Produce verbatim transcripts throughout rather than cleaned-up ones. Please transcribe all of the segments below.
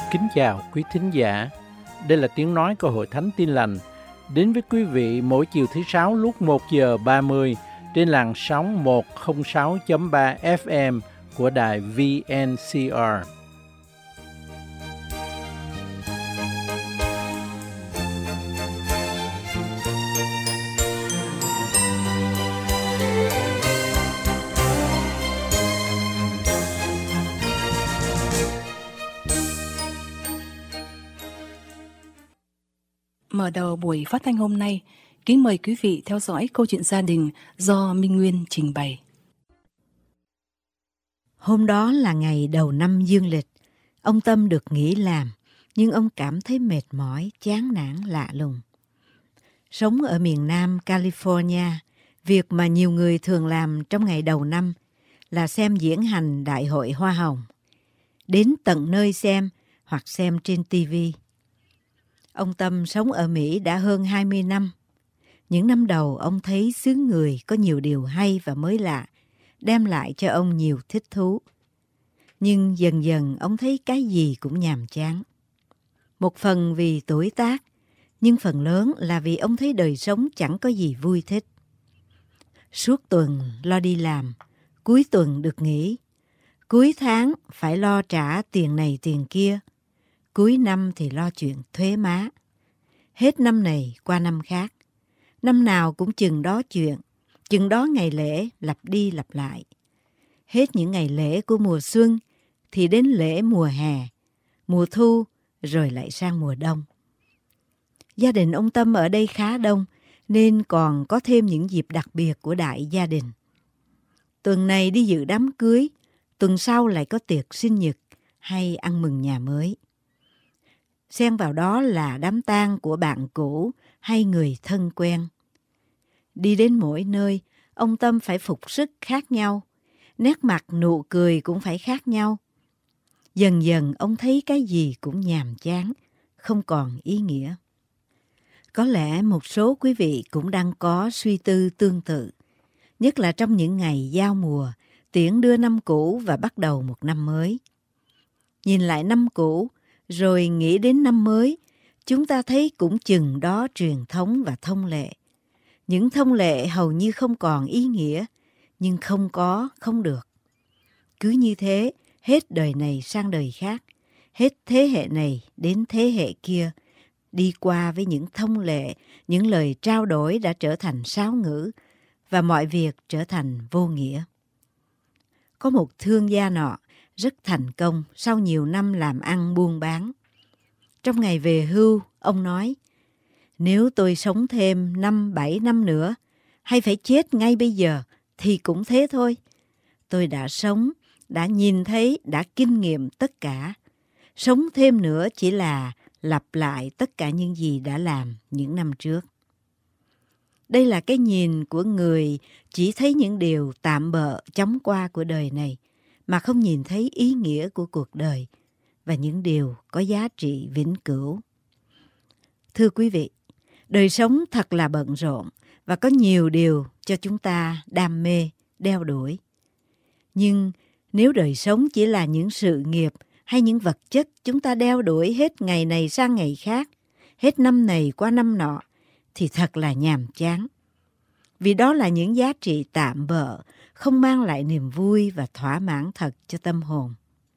Kính chào quý thính giả. Đây là tiếng nói của Hội Thánh Tin Lành, đến với quý vị mỗi chiều thứ sáu lúc một giờ ba mươi trên làn sóng một không sáu chấm ba ép em của đài vê en xê rờ. Mở đầu buổi phát thanh hôm nay, kính mời quý vị theo dõi câu chuyện gia đình do Minh Nguyên trình bày. Hôm đó là ngày đầu năm dương lịch. Ông Tâm được nghỉ làm, nhưng ông cảm thấy mệt mỏi, chán nản lạ lùng. Sống ở miền Nam California, việc mà nhiều người thường làm trong ngày đầu năm là xem diễn hành đại hội hoa hồng. Đến tận nơi xem hoặc xem trên ti vi. Ông Tâm sống ở Mỹ đã hơn hai mươi năm. Những năm đầu ông thấy xứ người có nhiều điều hay và mới lạ, đem lại cho ông nhiều thích thú. Nhưng dần dần ông thấy cái gì cũng nhàm chán. Một phần vì tuổi tác, nhưng phần lớn là vì ông thấy đời sống chẳng có gì vui thích. Suốt tuần lo đi làm, cuối tuần được nghỉ. Cuối tháng phải lo trả tiền này tiền kia. Cuối năm thì lo chuyện thuế má. Hết năm này qua năm khác. Năm nào cũng chừng đó chuyện, chừng đó ngày lễ lặp đi lặp lại. Hết những ngày lễ của mùa xuân thì đến lễ mùa hè, mùa thu rồi lại sang mùa đông. Gia đình ông Tâm ở đây khá đông nên còn có thêm những dịp đặc biệt của đại gia đình. Tuần này đi dự đám cưới, tuần sau lại có tiệc sinh nhật hay ăn mừng nhà mới. Xen vào đó là đám tang của bạn cũ hay người thân quen. Đi đến mỗi nơi, ông Tâm phải phục sức khác nhau. Nét mặt nụ cười cũng phải khác nhau. Dần dần ông thấy cái gì cũng nhàm chán, không còn ý nghĩa. Có lẽ một số quý vị cũng đang có suy tư tương tự. Nhất là trong những ngày giao mùa, tiễn đưa năm cũ và bắt đầu một năm mới. Nhìn lại năm cũ, rồi nghĩ đến năm mới, chúng ta thấy cũng chừng đó truyền thống và thông lệ. Những thông lệ hầu như không còn ý nghĩa, nhưng không có, không được. Cứ như thế, hết đời này sang đời khác, hết thế hệ này đến thế hệ kia, đi qua với những thông lệ, những lời trao đổi đã trở thành sáo ngữ, và mọi việc trở thành vô nghĩa. Có một thương gia nọ, rất thành công sau nhiều năm làm ăn buôn bán. Trong ngày về hưu, ông nói, nếu tôi sống thêm năm bảy năm nữa, hay phải chết ngay bây giờ, thì cũng thế thôi. Tôi đã sống, đã nhìn thấy, đã kinh nghiệm tất cả. Sống thêm nữa chỉ là lặp lại tất cả những gì đã làm những năm trước. Đây là cái nhìn của người chỉ thấy những điều tạm bợ chóng qua của đời này, mà không nhìn thấy ý nghĩa của cuộc đời và những điều có giá trị vĩnh cửu. Thưa quý vị, đời sống thật là bận rộn và có nhiều điều cho chúng ta đam mê, đeo đuổi. Nhưng nếu đời sống chỉ là những sự nghiệp hay những vật chất chúng ta đeo đuổi hết ngày này sang ngày khác, hết năm này qua năm nọ, thì thật là nhàm chán. Vì đó là những giá trị tạm bợ, không mang lại niềm vui và thỏa mãn thật cho tâm hồn.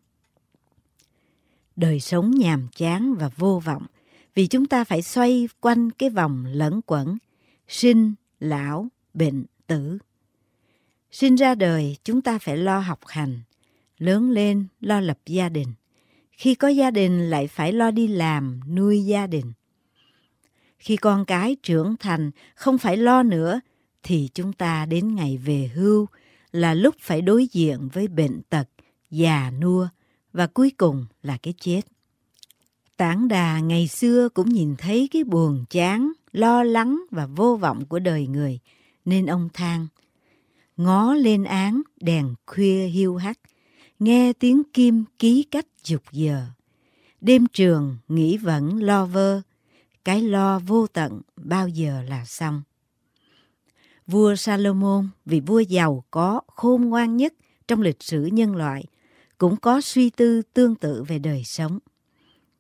Đời sống nhàm chán và vô vọng vì chúng ta phải xoay quanh cái vòng lẩn quẩn, sinh, lão, bệnh, tử. Sinh ra đời chúng ta phải lo học hành, lớn lên lo lập gia đình. Khi có gia đình lại phải lo đi làm, nuôi gia đình. Khi con cái trưởng thành không phải lo nữa, thì chúng ta đến ngày về hưu là lúc phải đối diện với bệnh tật, già nua và cuối cùng là cái chết. Tản Đà ngày xưa cũng nhìn thấy cái buồn chán, lo lắng và vô vọng của đời người, nên ông than, ngó lên áng đèn khuya hiu hắt, nghe tiếng kim ký cách dục giờ. Đêm trường nghĩ vẫn lo vơ, cái lo vô tận bao giờ là xong. Vua Salomon vì vua giàu có, khôn ngoan nhất trong lịch sử nhân loại, cũng có suy tư tương tự về đời sống.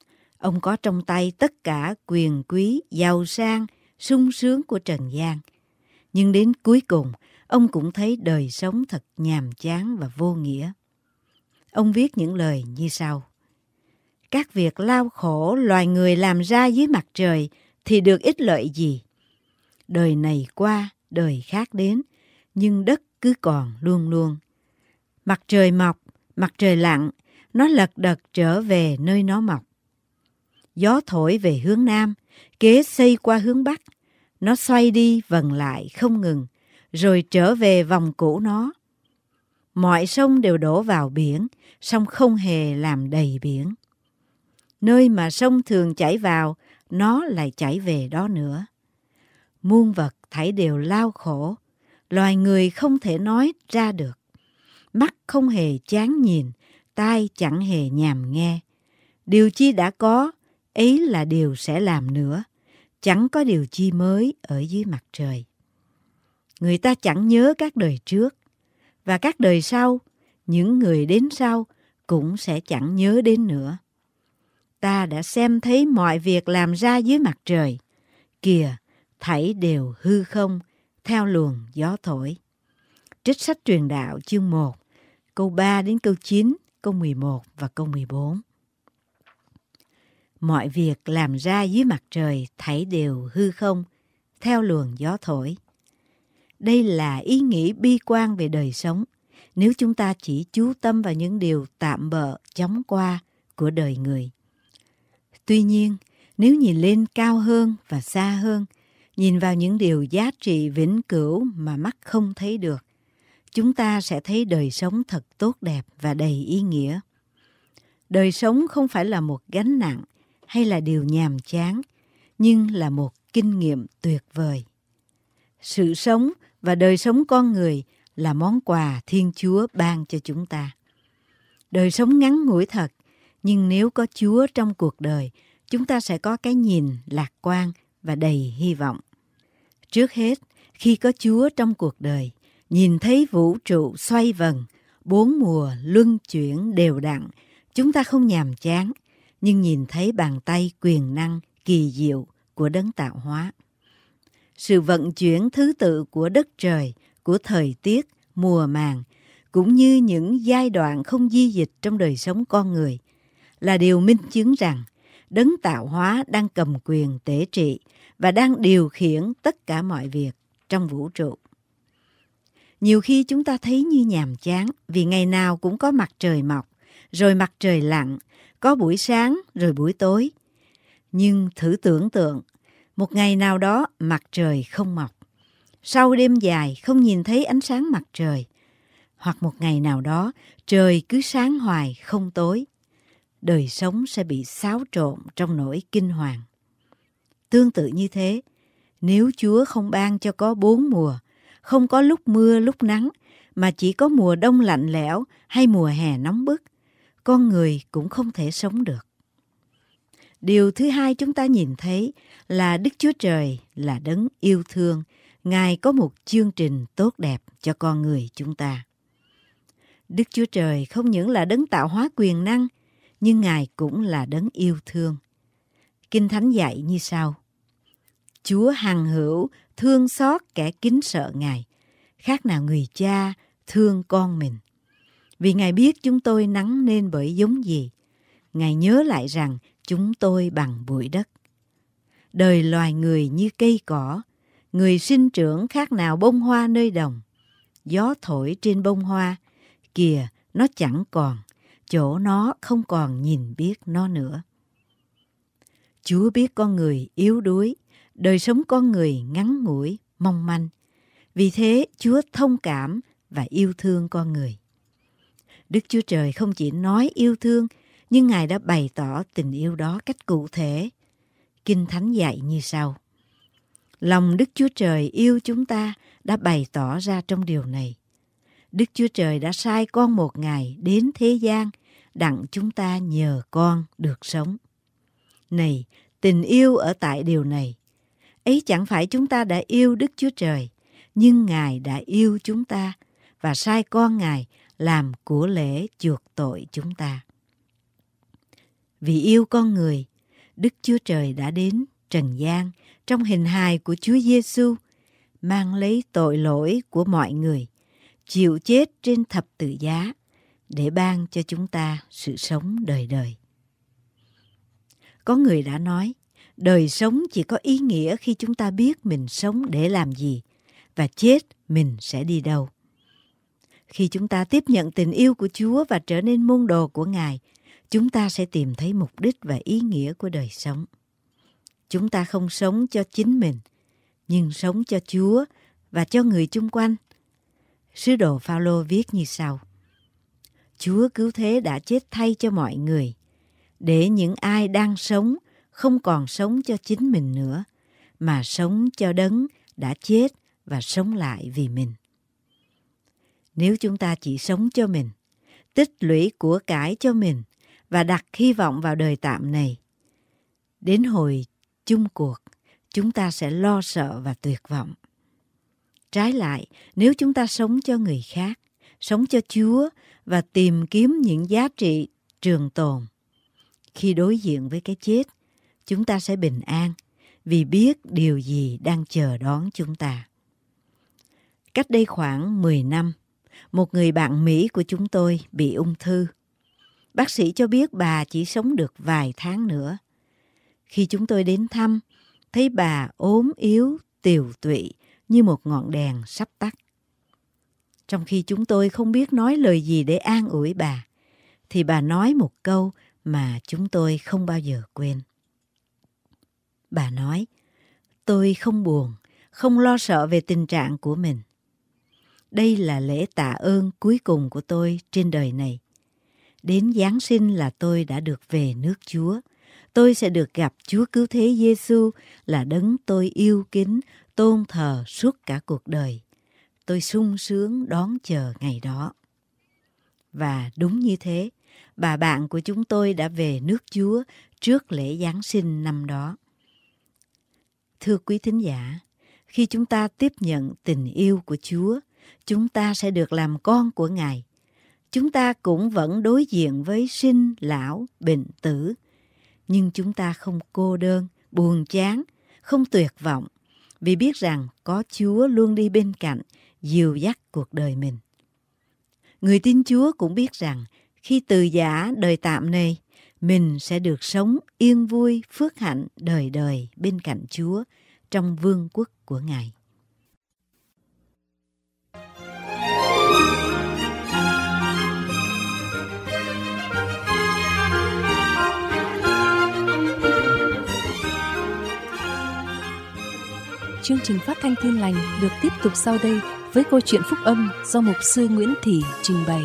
Ông có trong tay tất cả quyền quý, giàu sang, sung sướng của trần gian. Nhưng đến cuối cùng, ông cũng thấy đời sống thật nhàm chán và vô nghĩa. Ông viết những lời như sau: các việc lao khổ loài người làm ra dưới mặt trời thì được ích lợi gì? Đời này qua, đời khác đến, nhưng đất cứ còn luôn luôn. Mặt trời mọc, mặt trời lặn, nó lật đật trở về nơi nó mọc. Gió thổi về hướng Nam, kế xây qua hướng Bắc, nó xoay đi vần lại không ngừng, rồi trở về vòng cũ nó. Mọi sông đều đổ vào biển, song không hề làm đầy biển. Nơi mà sông thường chảy vào, nó lại chảy về đó nữa. Muôn vật thảy đều lao khổ, loài người không thể nói ra được. Mắt không hề chán nhìn, tai chẳng hề nhàm nghe. Điều chi đã có, ấy là điều sẽ làm nữa. Chẳng có điều chi mới ở dưới mặt trời. Người ta chẳng nhớ các đời trước, và các đời sau, những người đến sau cũng sẽ chẳng nhớ đến nữa. Ta đã xem thấy mọi việc làm ra dưới mặt trời. Kìa, thảy đều hư không, theo luồng gió thổi. Trích sách Truyền Đạo chương một, câu ba đến câu chín, câu mười một và câu mười bốn. Mọi việc làm ra dưới mặt trời thảy đều hư không, theo luồng gió thổi. Đây là ý nghĩ bi quan về đời sống, nếu chúng ta chỉ chú tâm vào những điều tạm bợ chóng qua của đời người. Tuy nhiên, nếu nhìn lên cao hơn và xa hơn, nhìn vào những điều giá trị vĩnh cửu mà mắt không thấy được, chúng ta sẽ thấy đời sống thật tốt đẹp và đầy ý nghĩa. Đời sống không phải là một gánh nặng hay là điều nhàm chán, nhưng là một kinh nghiệm tuyệt vời. Sự sống và đời sống con người là món quà Thiên Chúa ban cho chúng ta. Đời sống ngắn ngủi thật, nhưng nếu có Chúa trong cuộc đời, chúng ta sẽ có cái nhìn lạc quan và đầy hy vọng. Trước hết, khi có Chúa trong cuộc đời, nhìn thấy vũ trụ xoay vần, bốn mùa luân chuyển đều đặn, chúng ta không nhàm chán, nhưng nhìn thấy bàn tay quyền năng kỳ diệu của đấng tạo hóa. Sự vận chuyển thứ tự của đất trời, của thời tiết, mùa màng, cũng như những giai đoạn không di dịch trong đời sống con người, là điều minh chứng rằng đấng tạo hóa đang cầm quyền tể trị và đang điều khiển tất cả mọi việc trong vũ trụ. Nhiều khi chúng ta thấy như nhàm chán vì ngày nào cũng có mặt trời mọc, rồi mặt trời lặn, có buổi sáng rồi buổi tối. Nhưng thử tưởng tượng, một ngày nào đó mặt trời không mọc, sau đêm dài không nhìn thấy ánh sáng mặt trời, hoặc một ngày nào đó trời cứ sáng hoài không tối, đời sống sẽ bị xáo trộn trong nỗi kinh hoàng. Tương tự như thế, nếu Chúa không ban cho có bốn mùa, không có lúc mưa lúc nắng, mà chỉ có mùa đông lạnh lẽo hay mùa hè nóng bức, con người cũng không thể sống được. Điều thứ hai chúng ta nhìn thấy là Đức Chúa Trời là đấng yêu thương. Ngài có một chương trình tốt đẹp cho con người chúng ta. Đức Chúa Trời không những là đấng tạo hóa quyền năng, nhưng Ngài cũng là đấng yêu thương. Kinh Thánh dạy như sau: Chúa hằng hữu thương xót kẻ kính sợ Ngài, khác nào người cha thương con mình. Vì Ngài biết chúng tôi nắng nên bởi giống gì, Ngài nhớ lại rằng chúng tôi bằng bụi đất. Đời loài người như cây cỏ, người sinh trưởng khác nào bông hoa nơi đồng. Gió thổi trên bông hoa, kìa nó chẳng còn, chỗ nó không còn nhìn biết nó nữa. Chúa biết con người yếu đuối, đời sống con người ngắn ngủi, mong manh. Vì thế Chúa thông cảm và yêu thương con người. Đức Chúa Trời không chỉ nói yêu thương, nhưng Ngài đã bày tỏ tình yêu đó cách cụ thể. Kinh Thánh dạy như sau: Lòng Đức Chúa Trời yêu chúng ta đã bày tỏ ra trong điều này. Đức Chúa Trời đã sai con một Ngài đến thế gian, đặng chúng ta nhờ con được sống. Này, tình yêu ở tại điều này. Ấy chẳng phải chúng ta đã yêu Đức Chúa Trời, nhưng Ngài đã yêu chúng ta và sai con Ngài làm của lễ chuộc tội chúng ta. Vì yêu con người, Đức Chúa Trời đã đến trần gian trong hình hài của Chúa Giêsu, mang lấy tội lỗi của mọi người, chịu chết trên thập tự giá để ban cho chúng ta sự sống đời đời. Có người đã nói, đời sống chỉ có ý nghĩa khi chúng ta biết mình sống để làm gì và chết mình sẽ đi đâu. Khi chúng ta tiếp nhận tình yêu của Chúa và trở nên môn đồ của Ngài, chúng ta sẽ tìm thấy mục đích và ý nghĩa của đời sống. Chúng ta không sống cho chính mình, nhưng sống cho Chúa và cho người chung quanh. Sứ đồ Phao-lô viết như sau: Chúa cứu thế đã chết thay cho mọi người, để những ai đang sống không còn sống cho chính mình nữa, mà sống cho Đấng đã chết và sống lại vì mình. Nếu chúng ta chỉ sống cho mình, tích lũy của cải cho mình và đặt hy vọng vào đời tạm này, đến hồi chung cuộc, chúng ta sẽ lo sợ và tuyệt vọng. Trái lại, nếu chúng ta sống cho người khác, sống cho Chúa và tìm kiếm những giá trị trường tồn, khi đối diện với cái chết, chúng ta sẽ bình an vì biết điều gì đang chờ đón chúng ta. Cách đây khoảng mười năm, một người bạn Mỹ của chúng tôi bị ung thư. Bác sĩ cho biết bà chỉ sống được vài tháng nữa. Khi chúng tôi đến thăm, thấy bà ốm yếu, tiều tụy như một ngọn đèn sắp tắt. Trong khi chúng tôi không biết nói lời gì để an ủi bà, thì bà nói một câu mà chúng tôi không bao giờ quên. Bà nói, tôi không buồn, không lo sợ về tình trạng của mình. Đây là lễ tạ ơn cuối cùng của tôi trên đời này. Đến Giáng sinh là tôi đã được về nước Chúa. Tôi sẽ được gặp Chúa Cứu Thế Giêsu là Đấng tôi yêu kính, tôn thờ suốt cả cuộc đời. Tôi sung sướng đón chờ ngày đó. Và đúng như thế, bà bạn của chúng tôi đã về nước Chúa trước lễ Giáng sinh năm đó. Thưa quý thính giả, khi chúng ta tiếp nhận tình yêu của Chúa, chúng ta sẽ được làm con của Ngài. Chúng ta cũng vẫn đối diện với sinh, lão, bệnh tử. Nhưng chúng ta không cô đơn, buồn chán, không tuyệt vọng, vì biết rằng có Chúa luôn đi bên cạnh, dìu dắt cuộc đời mình. Người tin Chúa cũng biết rằng khi từ giã đời tạm này, mình sẽ được sống yên vui, phước hạnh đời đời bên cạnh Chúa trong vương quốc của Ngài. Chương trình phát thanh Tin Lành được tiếp tục sau đây với câu chuyện phúc âm do mục sư Nguyễn Thị trình bày.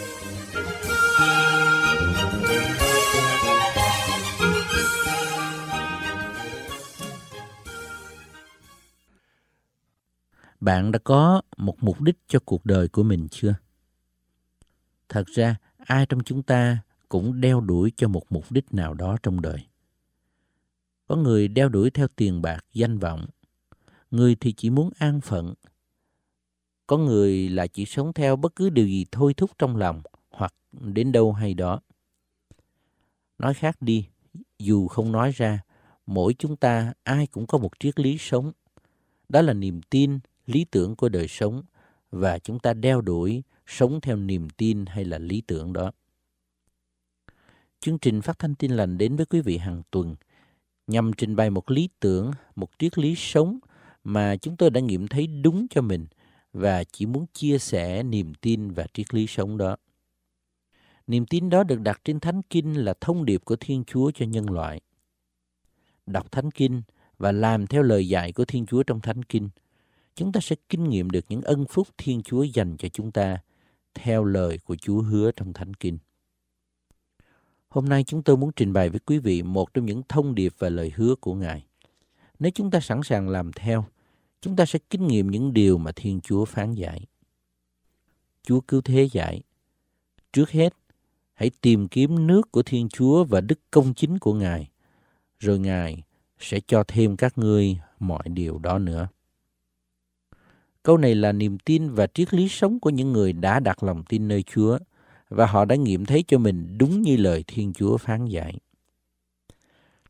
Bạn đã có một mục đích cho cuộc đời của mình chưa? Thật ra, ai trong chúng ta cũng đeo đuổi cho một mục đích nào đó trong đời. Có người đeo đuổi theo tiền bạc, danh vọng. Người thì chỉ muốn an phận. Có người là chỉ sống theo bất cứ điều gì thôi thúc trong lòng hoặc đến đâu hay đó. Nói khác đi, dù không nói ra, mỗi chúng ta ai cũng có một triết lý sống. Đó là niềm tin, lý tưởng của đời sống và chúng ta đeo đuổi, sống theo niềm tin hay là lý tưởng đó. Chương trình phát thanh Tin Lành đến với quý vị hàng tuần nhằm trình bày một lý tưởng, một triết lý sống mà chúng tôi đã nghiệm thấy đúng cho mình và chỉ muốn chia sẻ niềm tin và triết lý sống đó. Niềm tin đó được đặt trên Thánh Kinh là thông điệp của Thiên Chúa cho nhân loại. Đọc Thánh Kinh và làm theo lời dạy của Thiên Chúa trong Thánh Kinh, chúng ta sẽ kinh nghiệm được những ân phúc Thiên Chúa dành cho chúng ta theo lời của Chúa hứa trong Thánh Kinh. Hôm nay chúng tôi muốn trình bày với quý vị một trong những thông điệp và lời hứa của Ngài. Nếu chúng ta sẵn sàng làm theo, chúng ta sẽ kinh nghiệm những điều mà Thiên Chúa phán dạy. Chúa Cứu Thế dạy, trước hết, hãy tìm kiếm nước của Thiên Chúa và đức công chính của Ngài, rồi Ngài sẽ cho thêm các ngươi mọi điều đó nữa. Câu này là niềm tin và triết lý sống của những người đã đặt lòng tin nơi Chúa và họ đã nghiệm thấy cho mình đúng như lời Thiên Chúa phán dạy.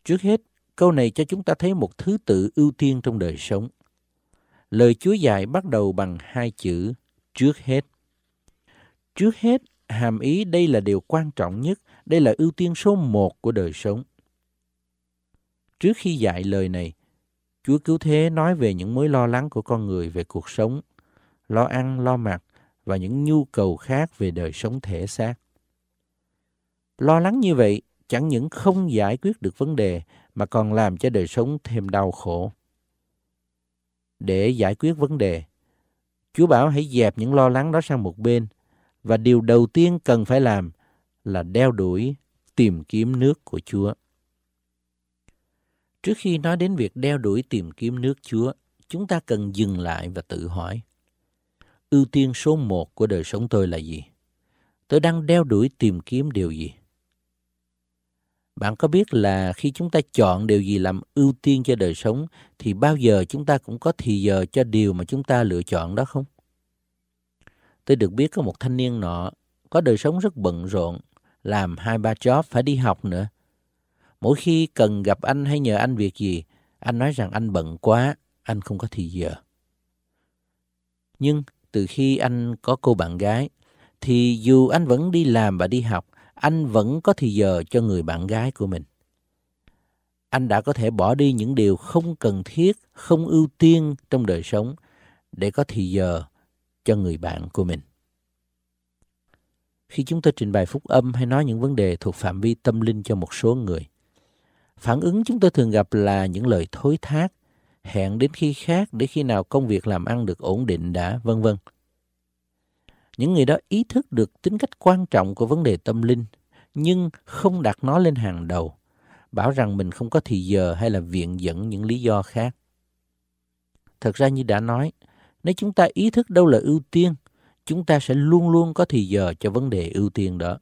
Trước hết, câu này cho chúng ta thấy một thứ tự ưu tiên trong đời sống. Lời Chúa dạy bắt đầu bằng hai chữ trước hết. Trước hết, hàm ý đây là điều quan trọng nhất, đây là ưu tiên số một của đời sống. Trước khi dạy lời này, Chúa Cứu Thế nói về những mối lo lắng của con người về cuộc sống, lo ăn, lo mặc và những nhu cầu khác về đời sống thể xác. Lo lắng như vậy chẳng những không giải quyết được vấn đề mà còn làm cho đời sống thêm đau khổ. Để giải quyết vấn đề, Chúa bảo hãy dẹp những lo lắng đó sang một bên, và điều đầu tiên cần phải làm là đeo đuổi tìm kiếm nước của Chúa. Trước khi nói đến việc đeo đuổi tìm kiếm nước Chúa, chúng ta cần dừng lại và tự hỏi, ưu tiên số một của đời sống tôi là gì? Tôi đang đeo đuổi tìm kiếm điều gì? Bạn có biết là khi chúng ta chọn điều gì làm ưu tiên cho đời sống, thì bao giờ chúng ta cũng có thì giờ cho điều mà chúng ta lựa chọn đó không? Tôi được biết có một thanh niên nọ, có đời sống rất bận rộn, làm hai ba job, phải đi học nữa. Mỗi khi cần gặp anh hay nhờ anh việc gì, anh nói rằng anh bận quá, anh không có thì giờ. Nhưng từ khi anh có cô bạn gái, thì dù anh vẫn đi làm và đi học, anh vẫn có thì giờ cho người bạn gái của mình. Anh đã có thể bỏ đi những điều không cần thiết, không ưu tiên trong đời sống để có thì giờ cho người bạn của mình. Khi chúng tôi trình bày phúc âm hay nói những vấn đề thuộc phạm vi tâm linh cho một số người, phản ứng chúng tôi thường gặp là những lời thối thác, hẹn đến khi khác để khi nào công việc làm ăn được ổn định đã, vân vân. Những người đó ý thức được tính cách quan trọng của vấn đề tâm linh, nhưng không đặt nó lên hàng đầu, bảo rằng mình không có thì giờ hay là viện dẫn những lý do khác. Thật ra như đã nói, nếu chúng ta ý thức đâu là ưu tiên, chúng ta sẽ luôn luôn có thì giờ cho vấn đề ưu tiên đó.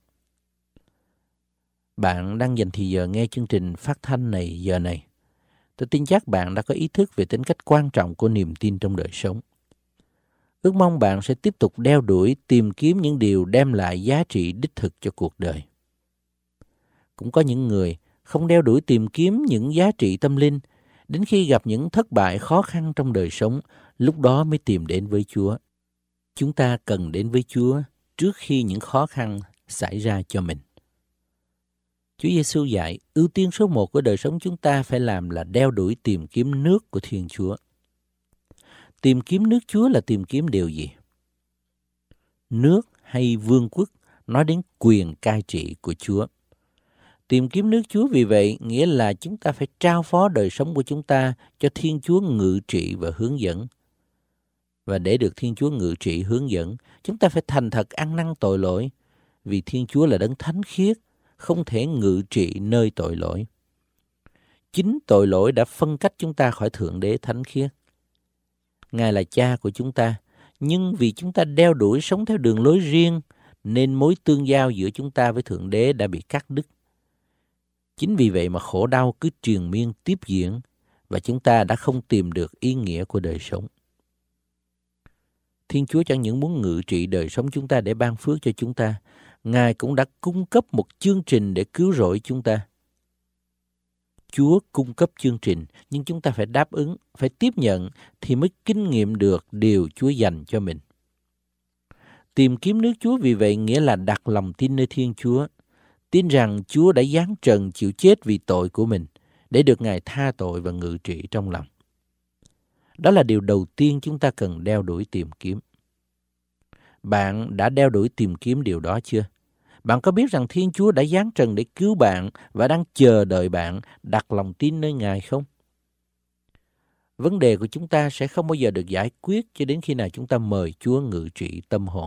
Bạn đang dành thì giờ nghe chương trình phát thanh này giờ này. Tôi tin chắc bạn đã có ý thức về tính cách quan trọng của niềm tin trong đời sống. Ước mong bạn sẽ tiếp tục đeo đuổi, tìm kiếm những điều đem lại giá trị đích thực cho cuộc đời. Cũng có những người không đeo đuổi tìm kiếm những giá trị tâm linh, đến khi gặp những thất bại khó khăn trong đời sống, lúc đó mới tìm đến với Chúa. Chúng ta cần đến với Chúa trước khi những khó khăn xảy ra cho mình. Chúa Giêsu dạy, ưu tiên số một của đời sống chúng ta phải làm là đeo đuổi tìm kiếm nước của Thiên Chúa. Tìm kiếm nước Chúa là tìm kiếm điều gì? Nước hay vương quốc nói đến quyền cai trị của Chúa. Tìm kiếm nước Chúa vì vậy nghĩa là chúng ta phải trao phó đời sống của chúng ta cho Thiên Chúa ngự trị và hướng dẫn. Và để được Thiên Chúa ngự trị hướng dẫn, chúng ta phải thành thật ăn năn tội lỗi, vì Thiên Chúa là đấng thánh khiết, không thể ngự trị nơi tội lỗi. Chính tội lỗi đã phân cách chúng ta khỏi Thượng Đế thánh khiết. Ngài là Cha của chúng ta, nhưng vì chúng ta đeo đuổi sống theo đường lối riêng, nên mối tương giao giữa chúng ta với Thượng Đế đã bị cắt đứt. Chính vì vậy mà khổ đau cứ triền miên tiếp diễn, và chúng ta đã không tìm được ý nghĩa của đời sống. Thiên Chúa chẳng những muốn ngự trị đời sống chúng ta để ban phước cho chúng ta, Ngài cũng đã cung cấp một chương trình để cứu rỗi chúng ta. Chúa cung cấp chương trình, nhưng chúng ta phải đáp ứng, phải tiếp nhận thì mới kinh nghiệm được điều Chúa dành cho mình. Tìm kiếm nước Chúa vì vậy nghĩa là đặt lòng tin nơi Thiên Chúa, tin rằng Chúa đã giáng trần chịu chết vì tội của mình, để được Ngài tha tội và ngự trị trong lòng. Đó là điều đầu tiên chúng ta cần đeo đuổi tìm kiếm. Bạn đã đeo đuổi tìm kiếm điều đó chưa? Bạn có biết rằng Thiên Chúa đã giáng trần để cứu bạn và đang chờ đợi bạn đặt lòng tin nơi Ngài không? Vấn đề của chúng ta sẽ không bao giờ được giải quyết cho đến khi nào chúng ta mời Chúa ngự trị tâm hồn.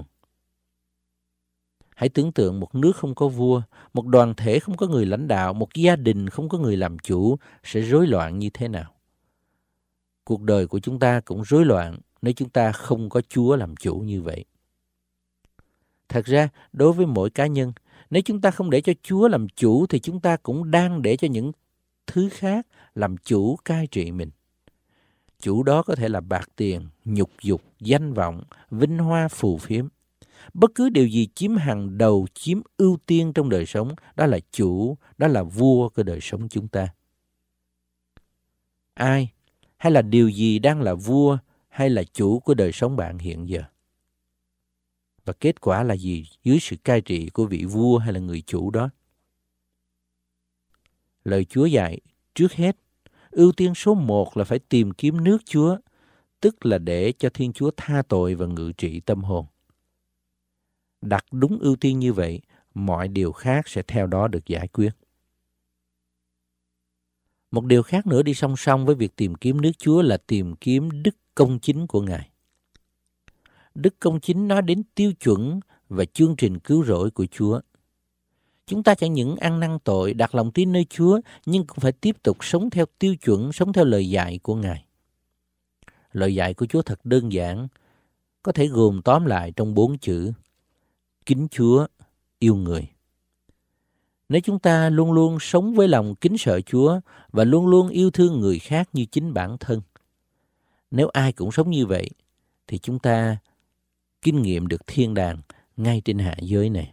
Hãy tưởng tượng một nước không có vua, một đoàn thể không có người lãnh đạo, một gia đình không có người làm chủ sẽ rối loạn như thế nào? Cuộc đời của chúng ta cũng rối loạn nếu chúng ta không có Chúa làm chủ như vậy. Thật ra, đối với mỗi cá nhân, nếu chúng ta không để cho Chúa làm chủ thì chúng ta cũng đang để cho những thứ khác làm chủ cai trị mình. Chủ đó có thể là bạc tiền, nhục dục, danh vọng, vinh hoa phù phiếm. Bất cứ điều gì chiếm hàng đầu, chiếm ưu tiên trong đời sống, đó là chủ, đó là vua của đời sống chúng ta. ai hay là điều gì đang là vua hay là chủ của đời sống bạn hiện giờ? Và kết quả là gì dưới sự cai trị của vị vua hay là người chủ đó? Lời Chúa dạy, trước hết, ưu tiên số một là phải tìm kiếm nước Chúa, tức là để cho Thiên Chúa tha tội và ngự trị tâm hồn. Đặt đúng ưu tiên như vậy, mọi điều khác sẽ theo đó được giải quyết. Một điều khác nữa đi song song với việc tìm kiếm nước Chúa là tìm kiếm đức công chính của Ngài. Đức công chính nói đến tiêu chuẩn và chương trình cứu rỗi của Chúa. Chúng ta chẳng những ăn năn tội, đặt lòng tin nơi Chúa, nhưng cũng phải tiếp tục sống theo tiêu chuẩn, sống theo lời dạy của Ngài. Lời dạy của Chúa thật đơn giản, có thể gồm tóm lại trong bốn chữ: kính Chúa, yêu người. Nếu chúng ta luôn luôn sống với lòng kính sợ Chúa và luôn luôn yêu thương người khác như chính bản thân, nếu ai cũng sống như vậy, thì chúng ta kinh nghiệm được thiên đàng ngay trên hạ giới này.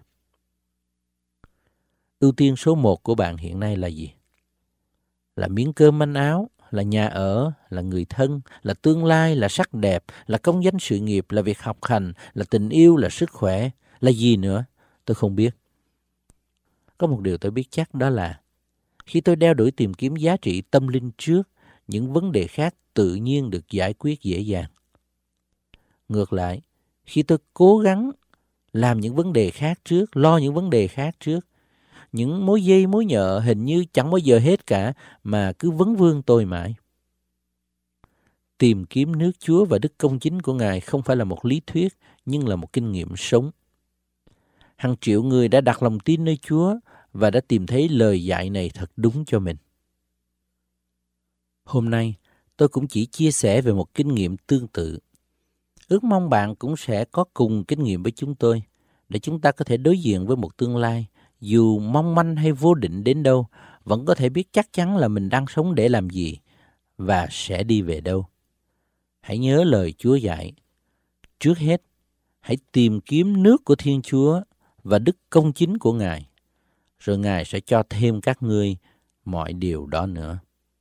Ưu tiên số một của bạn hiện nay là gì? Là miếng cơm manh áo, là nhà ở, là người thân, là tương lai, là sắc đẹp, là công danh sự nghiệp, là việc học hành, là tình yêu, là sức khỏe, là gì nữa? Tôi không biết. Có một điều tôi biết chắc, đó là khi tôi đeo đuổi tìm kiếm giá trị tâm linh trước, những vấn đề khác tự nhiên được giải quyết dễ dàng. Ngược lại, khi tôi cố gắng làm những vấn đề khác trước, lo những vấn đề khác trước, những mối dây mối nhợ hình như chẳng bao giờ hết cả mà cứ vấn vương tôi mãi. Tìm kiếm nước Chúa và đức công chính của Ngài không phải là một lý thuyết, nhưng là một kinh nghiệm sống. Hàng triệu người đã đặt lòng tin nơi Chúa và đã tìm thấy lời dạy này thật đúng cho mình. Hôm nay, tôi cũng chỉ chia sẻ về một kinh nghiệm tương tự. Ước mong bạn cũng sẽ có cùng kinh nghiệm với chúng tôi, để chúng ta có thể đối diện với một tương lai, dù mong manh hay vô định đến đâu, vẫn có thể biết chắc chắn là mình đang sống để làm gì và sẽ đi về đâu. Hãy nhớ lời Chúa dạy. Trước hết, hãy tìm kiếm nước của Thiên Chúa và đức công chính của Ngài, rồi Ngài sẽ cho thêm các ngươi mọi điều đó nữa.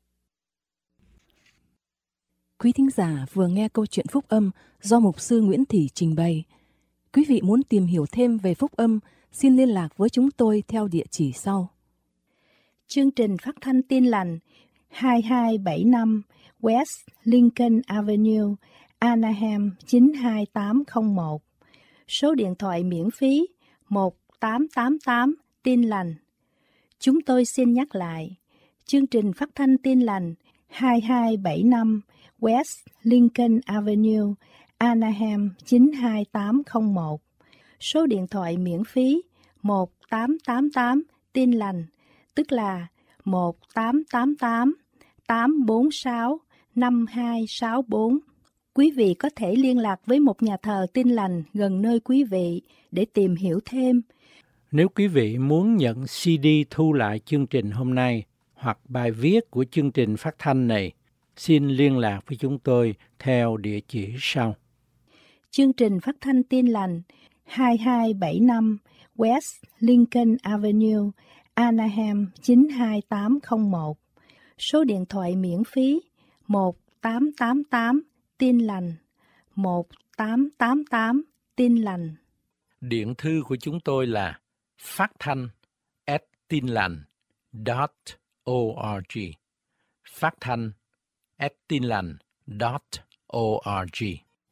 Quý thính giả vừa nghe câu chuyện phúc âm do mục sư Nguyễn Thị trình bày. Quý vị muốn tìm hiểu thêm về phúc âm, xin liên lạc với chúng tôi theo địa chỉ sau. Chương trình phát thanh Tin Lành hai hai bảy năm West Lincoln Avenue, Anaheim chín hai tám không một. Số điện thoại miễn phí một tám tám tám Tin Lành. Chúng tôi xin nhắc lại, chương trình phát thanh Tin Lành hai hai bảy năm West Lincoln Avenue, Anaheim chín hai tám không một. Số điện thoại miễn phí một tám tám tám Tin Lành, tức là một tám tám tám tám bốn sáu năm hai sáu bốn. Quý vị có thể liên lạc với một nhà thờ Tin Lành gần nơi quý vị để tìm hiểu thêm. Nếu quý vị muốn nhận xê đê thu lại chương trình hôm nay hoặc bài viết của chương trình phát thanh này, xin liên lạc với chúng tôi theo địa chỉ sau. Chương trình phát thanh Tin Lành hai hai bảy năm West Lincoln Avenue, Anaheim chín hai tám không một. Số điện thoại miễn phí một tám tám tám Tin Lành, một tám tám tám Tin Lành. Điện thư của chúng tôi là phát thanh a t tinlành chấm org. Phát thanh a t tinlành chấm org.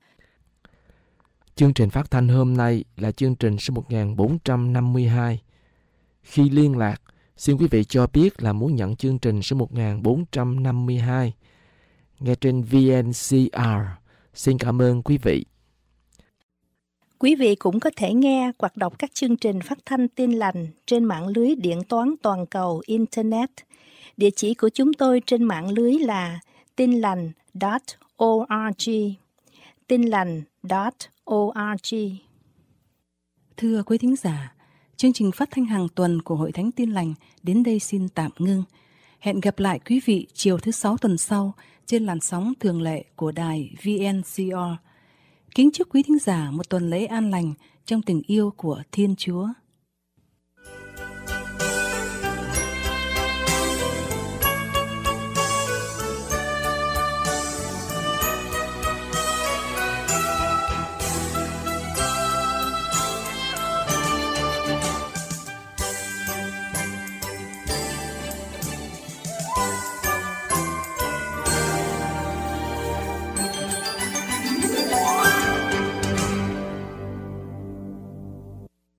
Chương trình phát thanh hôm nay là chương trình số một nghìn bốn trăm năm mươi hai. Khi liên lạc, xin quý vị cho biết là muốn nhận chương trình số một nghìn bốn trăm năm mươi hai nghe trên vê en xê rờ. Xin cảm ơn quý vị. Quý vị cũng có thể nghe hoặc đọc các chương trình phát thanh Tin Lành trên mạng lưới điện toán toàn cầu Internet. Địa chỉ của chúng tôi trên mạng lưới là tinlành chấm org. tinlành chấm org. Thưa quý thính giả, chương trình phát thanh hàng tuần của Hội Thánh Tin Lành đến đây xin tạm ngưng. Hẹn gặp lại quý vị chiều thứ sáu tuần sau trên làn sóng thường lệ của đài vê en xê rờ. Kính chúc quý thính giả một tuần lễ an lành trong tình yêu của Thiên Chúa.